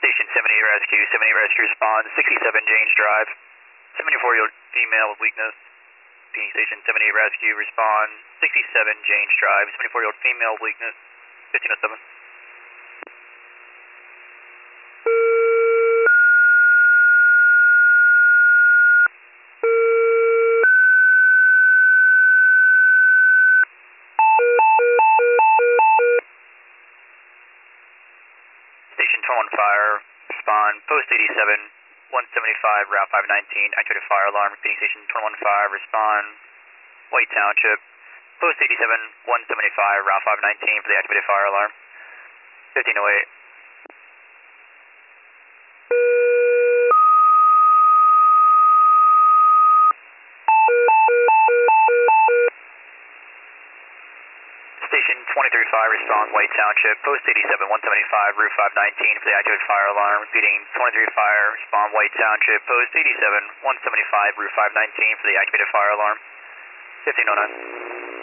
Station 78 Rescue, 78 Rescue respond, 67 James Drive, 74-year-old female with weakness. PD Station 78 Rescue respond, 67 James Drive, 74-year-old female with weakness, 1507. Station 21 Fire, respond, post 87, 175, Route 519, activated fire alarm. PD Station 21 Fire, respond, White Township, post 87, 175, Route 519 for the activated fire alarm. 1508. Station 23 Fire, respond, White Township, post 87, 175, Route 519 for the activated fire alarm. Repeating, 23 Fire, respond, White Township, post 87, 175, Route 519 for the activated fire alarm. 1509.